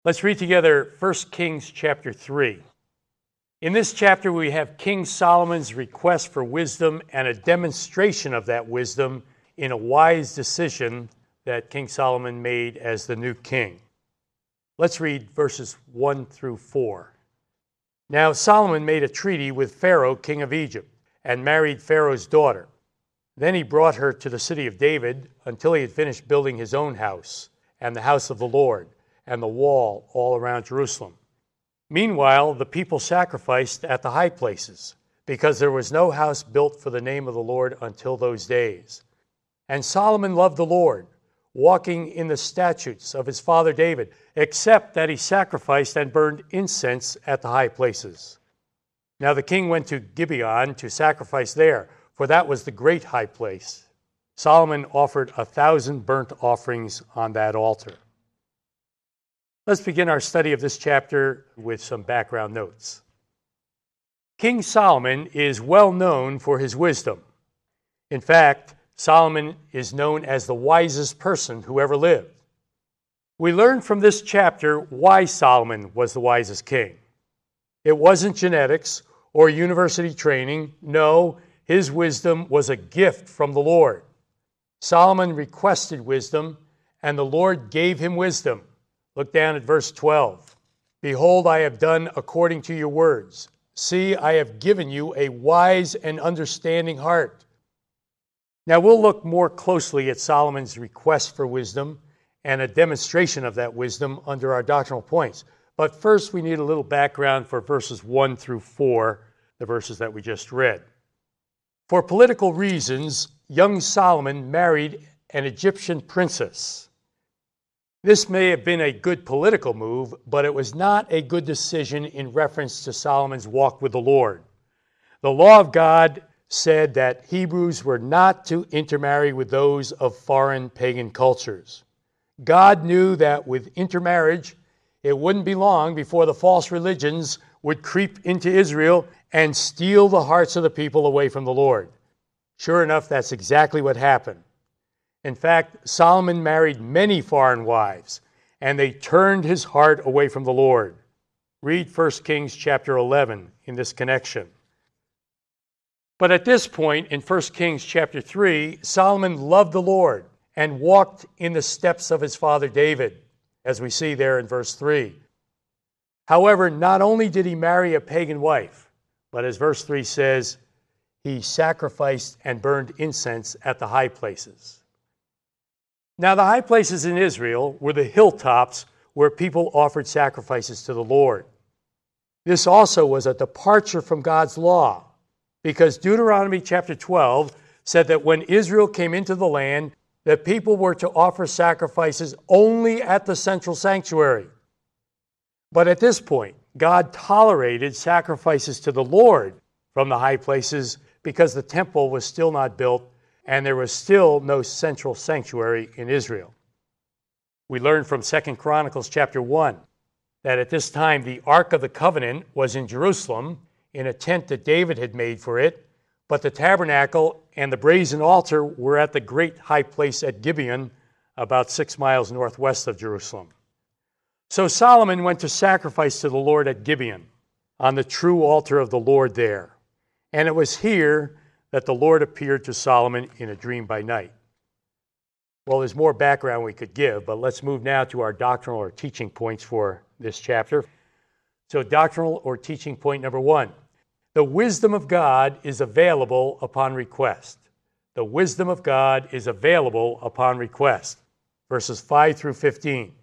Let's read together 1 Kings chapter 3. In this chapter, we have King Solomon's request for wisdom and a demonstration of that wisdom in a wise decision that King Solomon made as the new king. Let's read verses 1 through 4. Now Solomon made a treaty with Pharaoh, king of Egypt, and married Pharaoh's daughter. Then he brought her to the city of David until he had finished building his own house, and the house of the Lord, and the wall all around Jerusalem. Meanwhile, the people sacrificed at the high places, because there was no house built for the name of the Lord until those days. And Solomon loved the Lord, walking in the statutes of his father David, except that he sacrificed and burned incense at the high places. Now the king went to Gibeon to sacrifice there, for that was the great high place. Solomon offered 1,000 burnt offerings on that altar. Let's begin our study of this chapter with some background notes. King Solomon is well known for his wisdom. In fact, Solomon is known as the wisest person who ever lived. We learn from this chapter why Solomon was the wisest king. It wasn't genetics or university training. No, his wisdom was a gift from the Lord. Solomon requested wisdom, and the Lord gave him wisdom. Look down at verse 12. Behold, I have done according to your words. See, I have given you a wise and understanding heart. Now we'll look more closely at Solomon's request for wisdom and a demonstration of that wisdom under our doctrinal points. But first we need a little background for verses 1 through 4, the verses that we just read. For political reasons, young Solomon married an Egyptian princess. This may have been a good political move, but it was not a good decision in reference to Solomon's walk with the Lord. The law of God said that Hebrews were not to intermarry with those of foreign pagan cultures. God knew that with intermarriage, it wouldn't be long before the false religions would creep into Israel and steal the hearts of the people away from the Lord. Sure enough, that's exactly what happened. In fact, Solomon married many foreign wives, and they turned his heart away from the Lord. Read 1 Kings chapter 11 in this connection. But at this point in 1 Kings chapter 3, Solomon loved the Lord and walked in the steps of his father David, as we see there in verse 3. However, not only did he marry a pagan wife, but as verse 3 says, he sacrificed and burned incense at the high places. Now, the high places in Israel were the hilltops where people offered sacrifices to the Lord. This also was a departure from God's law, because Deuteronomy chapter 12 said that when Israel came into the land, that people were to offer sacrifices only at the central sanctuary. But at this point, God tolerated sacrifices to the Lord from the high places because the temple was still not built and there was still no central sanctuary in Israel. We learn from 2 Chronicles chapter 1 that at this time the Ark of the Covenant was in Jerusalem in a tent that David had made for it, but the tabernacle and the brazen altar were at the great high place at Gibeon, about 6 miles northwest of Jerusalem. So Solomon went to sacrifice to the Lord at Gibeon, on the true altar of the Lord there. And it was here that the Lord appeared to Solomon in a dream by night. Well, there's more background we could give, but let's move now to our doctrinal or teaching points for this chapter. So doctrinal or teaching point number 1. The wisdom of God is available upon request. The wisdom of God is available upon request. Verses 5 through 15.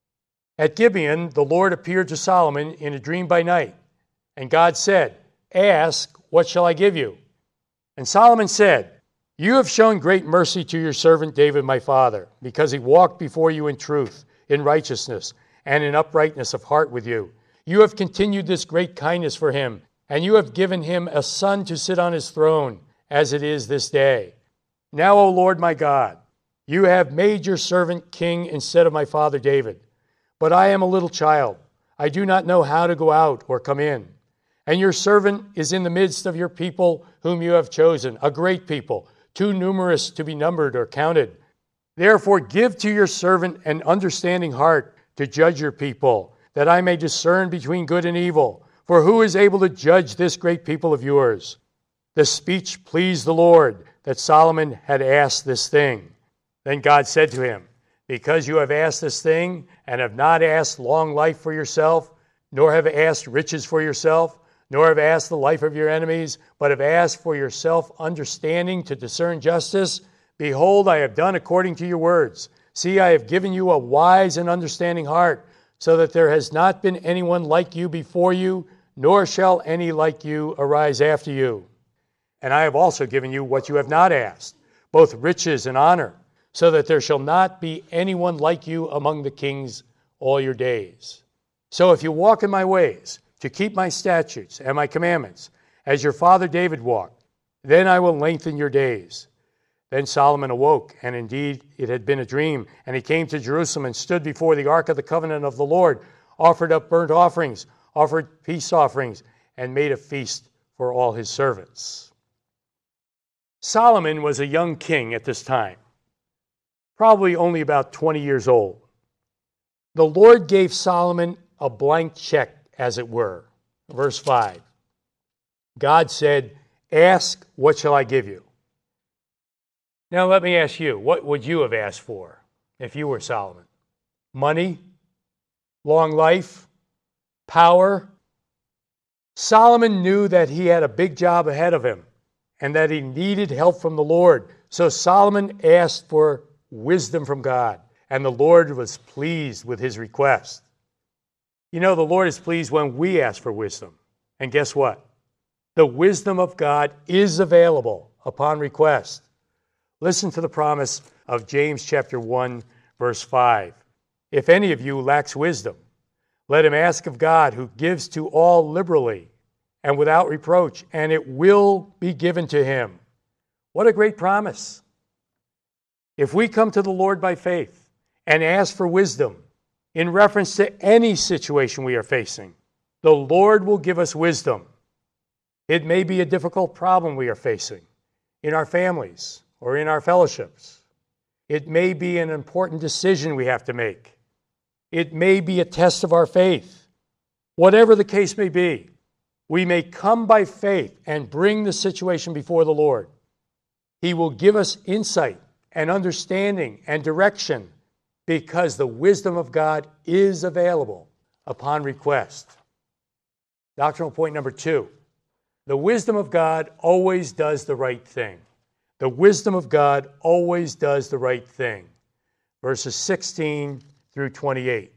At Gibeon, the Lord appeared to Solomon in a dream by night, and God said, "Ask, what shall I give you?" And Solomon said, "You have shown great mercy to your servant David my father, because he walked before you in truth, in righteousness, and in uprightness of heart with you. You have continued this great kindness for him, and you have given him a son to sit on his throne, as it is this day. Now, O Lord my God, you have made your servant king instead of my father David. But I am a little child. I do not know how to go out or come in. And your servant is in the midst of your people whom you have chosen, a great people, too numerous to be numbered or counted. Therefore give to your servant an understanding heart to judge your people, that I may discern between good and evil. For who is able to judge this great people of yours? The speech pleased the Lord, that Solomon had asked this thing. Then God said to him, because you have asked this thing, and have not asked long life for yourself, nor have asked riches for yourself, nor have asked the life of your enemies, but have asked for yourself understanding to discern justice, behold, I have done according to your words. See, I have given you a wise and understanding heart, so that there has not been anyone like you before you, nor shall any like you arise after you. And I have also given you what you have not asked, both riches and honor, so that there shall not be anyone like you among the kings all your days. So if you walk in my ways, to keep my statutes and my commandments, as your father David walked, then I will lengthen your days. Then Solomon awoke, and indeed it had been a dream, and he came to Jerusalem and stood before the ark of the covenant of the Lord, offered up burnt offerings, offered peace offerings, and made a feast for all his servants. Solomon was a young king at this time, probably only about 20 years old. The Lord gave Solomon a blank check, as it were. Verse 5. God said, ask, what shall I give you? Now let me ask you, what would you have asked for if you were Solomon? Money? Long life? Power? Solomon knew that he had a big job ahead of him and that he needed help from the Lord. So Solomon asked for wisdom from God, and the Lord was pleased with his request. You know, the Lord is pleased when we ask for wisdom. And guess what? The wisdom of God is available upon request. Listen to the promise of James chapter 1, verse 5. If any of you lacks wisdom, let him ask of God, who gives to all liberally and without reproach, and it will be given to him. What a great promise. If we come to the Lord by faith and ask for wisdom in reference to any situation we are facing, the Lord will give us wisdom. It may be a difficult problem we are facing in our families or in our fellowships. It may be an important decision we have to make. It may be a test of our faith. Whatever the case may be, we may come by faith and bring the situation before the Lord. He will give us insight and understanding and direction because the wisdom of God is available upon request. Doctrinal point number 2. The wisdom of God always does the right thing. The wisdom of God always does the right thing. Verses 16 through 28.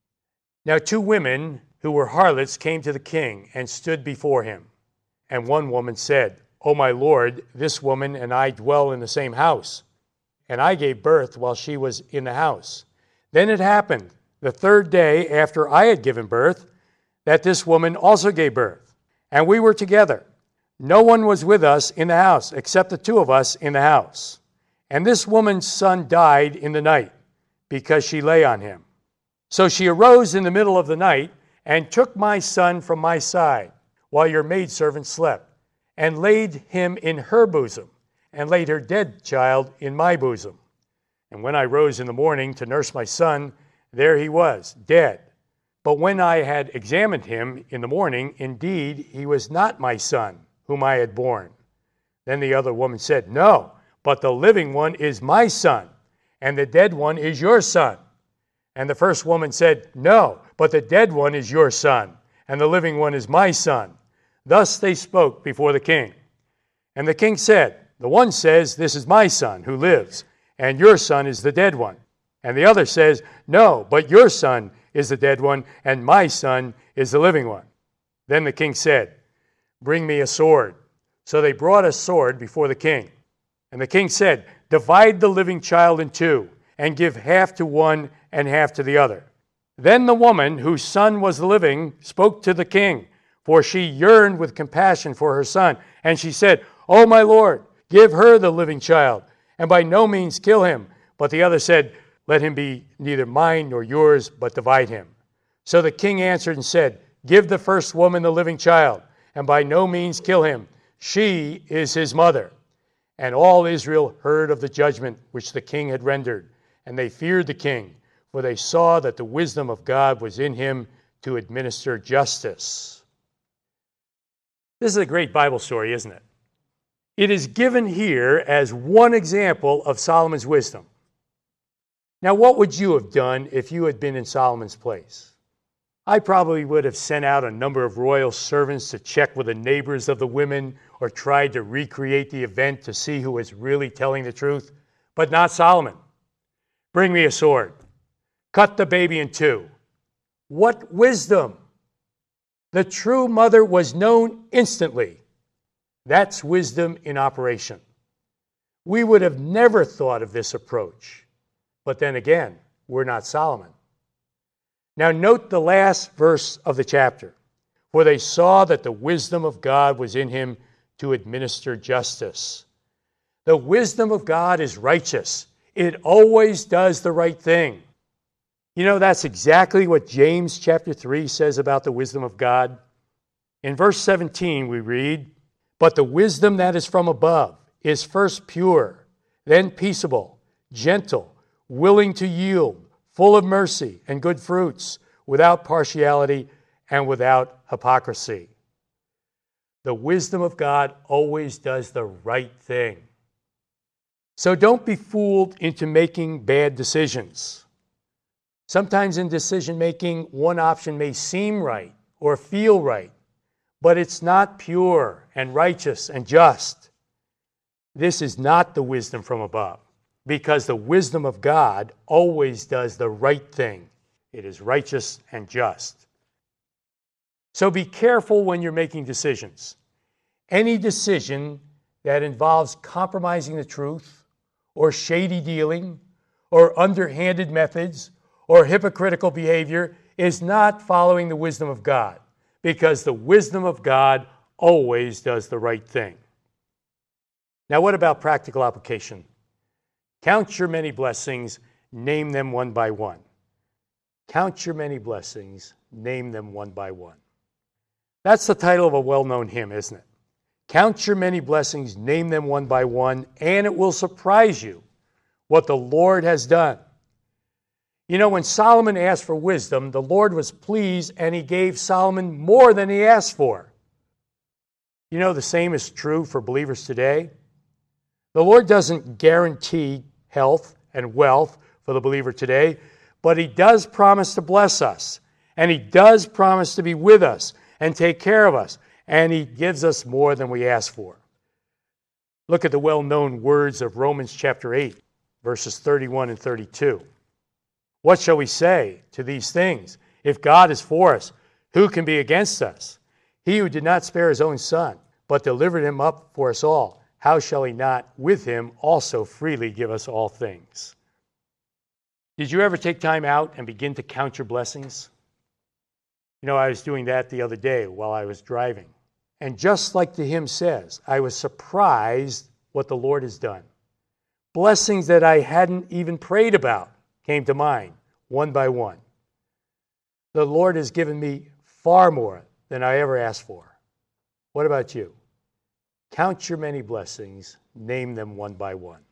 Now 2 women who were harlots came to the king and stood before him. And one woman said, O my lord, this woman and I dwell in the same house, and I gave birth while she was in the house. Then it happened, the 3rd day after I had given birth, that this woman also gave birth. And we were together. No one was with us in the house, except the 2 of us in the house. And this woman's son died in the night, because she lay on him. So she arose in the middle of the night, and took my son from my side, while your maidservant slept, and laid him in her bosom, and laid her dead child in my bosom. And when I rose in the morning to nurse my son, there he was, dead. But when I had examined him in the morning, indeed, he was not my son, whom I had born. Then the other woman said, No, but the living one is my son, and the dead one is your son. And the first woman said, No, but the dead one is your son, and the living one is my son. Thus they spoke before the king. And the king said, The one says, This is my son who lives, and your son is the dead one. And the other says, No, but your son is the dead one, and my son is the living one. Then the king said, Bring me a sword. So they brought a sword before the king. And the king said, Divide the living child in 2, and give half to one and half to the other. Then the woman, whose son was living, spoke to the king, for she yearned with compassion for her son. And she said, O my lord, give her the living child, and by no means kill him. But the other said, Let him be neither mine nor yours, but divide him. So the king answered and said, Give the first woman the living child, and by no means kill him. She is his mother. And all Israel heard of the judgment which the king had rendered, and they feared the king, for they saw that the wisdom of God was in him to administer justice. This is a great Bible story, isn't it? It is given here as one example of Solomon's wisdom. Now, what would you have done if you had been in Solomon's place? I probably would have sent out a number of royal servants to check with the neighbors of the women or tried to recreate the event to see who was really telling the truth, but not Solomon. Bring me a sword. Cut the baby in two. What wisdom! The true mother was known instantly. That's wisdom in operation. We would have never thought of this approach. But then again, we're not Solomon. Now note the last verse of the chapter. For they saw that the wisdom of God was in him to administer justice. The wisdom of God is righteous. It always does the right thing. You know, that's exactly what James chapter 3 says about the wisdom of God. In verse 17 we read, but the wisdom that is from above is first pure, then peaceable, gentle, willing to yield, full of mercy and good fruits, without partiality and without hypocrisy. The wisdom of God always does the right thing. So don't be fooled into making bad decisions. Sometimes in decision making, one option may seem right or feel right, but it's not pure and righteous and just. This is not the wisdom from above, because the wisdom of God always does the right thing. It is righteous and just. So be careful when you're making decisions. Any decision that involves compromising the truth, or shady dealing, or underhanded methods, or hypocritical behavior is not following the wisdom of God, because the wisdom of God always does the right thing. Now, what about practical application? Count your many blessings, name them one by one. Count your many blessings, name them one by one. That's the title of a well-known hymn, isn't it? Count your many blessings, name them one by one, and it will surprise you what the Lord has done. You know, when Solomon asked for wisdom, the Lord was pleased and he gave Solomon more than he asked for. You know, the same is true for believers today. The Lord doesn't guarantee health and wealth for the believer today, but he does promise to bless us, and he does promise to be with us and take care of us, and he gives us more than we ask for. Look at the well-known words of Romans chapter 8, verses 31 and 32. What shall we say to these things? If God is for us, who can be against us? He who did not spare his own son, but delivered him up for us all, how shall he not with him also freely give us all things? Did you ever take time out and begin to count your blessings? You know, I was doing that the other day while I was driving. And just like the hymn says, I was surprised what the Lord has done. Blessings that I hadn't even prayed about came to mind, one by one. The Lord has given me far more than I ever asked for. What about you? Count your many blessings, name them one by one.